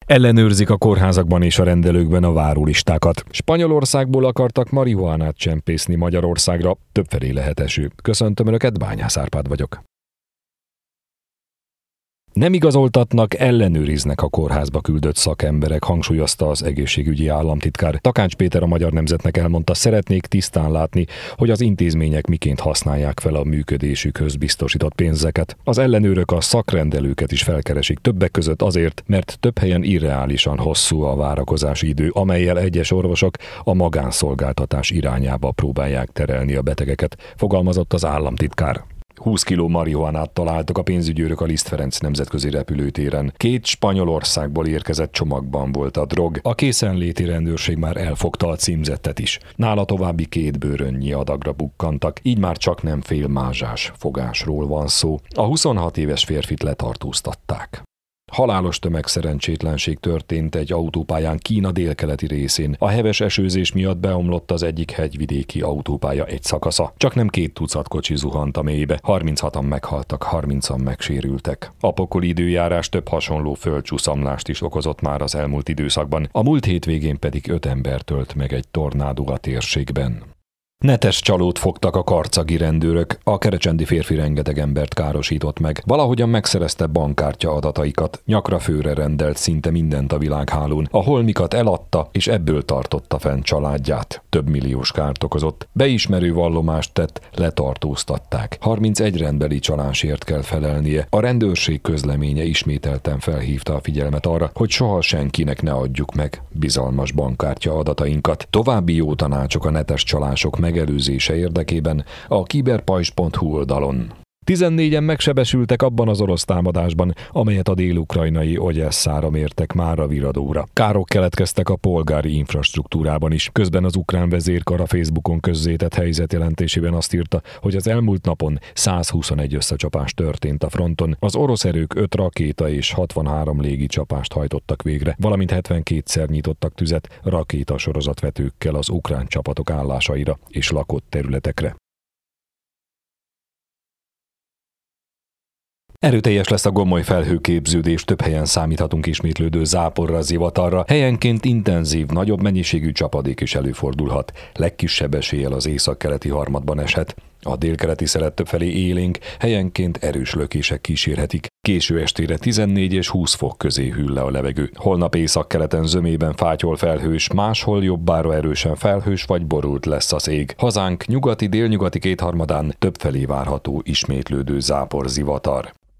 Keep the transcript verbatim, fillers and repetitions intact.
Ellenőrzik a kórházakban és a rendelőkben a várólistákat. Spanyolországból akartak marihuánát csempészni Magyarországra, többfelé lehet eső. Köszöntöm Önöket, Bányász Árpád vagyok. Nem igazoltatnak, ellenőriznek a kórházba küldött szakemberek, hangsúlyozta az egészségügyi államtitkár. Takács Péter a Magyar Nemzetnek elmondta, szeretnék tisztán látni, hogy az intézmények miként használják fel a működésükhöz biztosított pénzeket. Az ellenőrök a szakrendelőket is felkeresik, többek között azért, mert több helyen irreálisan hosszú a várakozási idő, amellyel egyes orvosok a magánszolgáltatás irányába próbálják terelni a betegeket, fogalmazott az államtitkár. húsz kiló marihuánát találtak a pénzügyőrök a Liszt Ferenc nemzetközi repülőtéren. Két Spanyolországból érkezett csomagban volt a drog. A készenléti rendőrség már elfogta a címzettet is. Nála további két bőrönnyi adagra bukkantak, így már csak nem félmázsás fogásról van szó. A huszonhat éves férfit letartóztatták. Halálos tömegszerencsétlenség történt egy autópályán Kína délkeleti részén. A heves esőzés miatt beomlott az egyik hegyvidéki autópálya egy szakasza. Csak nem két tucat kocsi zuhant a mélybe. harminchatan meghaltak, harmincan megsérültek. A pokoli időjárás több hasonló földcsúszamlást is okozott már az elmúlt időszakban. A múlt hétvégén pedig öt ember tölt meg egy tornádó a térségben. Netes csalót fogtak a karcagi rendőrök, a kerecsendi férfi rengeteg embert károsított meg. Valahogyan megszerezte bankkártya adataikat, nyakra főre rendelt szinte mindent a világhálón, a holmikat eladta, és ebből tartotta fenn családját. Több milliós kárt okozott. Beismerő vallomást tett, letartóztatták. harmincegy rendbeli csalásért kell felelnie. A rendőrség közleménye ismételten felhívta a figyelmet arra, hogy soha senkinek ne adjuk meg bizalmas bankkártya adatainkat. További jó tanácsok a netes csalások megelőzése érdekében a kiberpajzs pont hu oldalon. tizennégyen megsebesültek abban az orosz támadásban, amelyet a dél-ukrajnai Ogyesszára mértek már a viradóra. Károk keletkeztek a polgári infrastruktúrában is. Közben az ukrán vezérkar a Facebookon közzétett helyzetjelentésében azt írta, hogy az elmúlt napon százhuszonegy összecsapás történt a fronton. Az orosz erők öt rakéta és hatvanhárom légi csapást hajtottak végre, valamint hetvenkétszer nyitottak tüzet rakétasorozatvetőkkel az ukrán csapatok állásaira és lakott területekre. Erőteljes lesz a gomoly felhőképződés, több helyen számíthatunk ismétlődő záporra, zivatarra, helyenként intenzív, nagyobb mennyiségű csapadék is előfordulhat. Legkisebb eséllyel az északkeleti harmadban eshet. A délkeleti szelet többfelé élénk, helyenként erős lökések kísérhetik. Késő estére tizennégy és húsz fok közé hűl le a levegő. Holnap északkeleten zömében fátyol felhős, máshol jobbára erősen felhős vagy borult lesz az ég. Hazánk nyugati-délnyugati kétharmadán többfelé várható ismétlődő zápor, zivatar.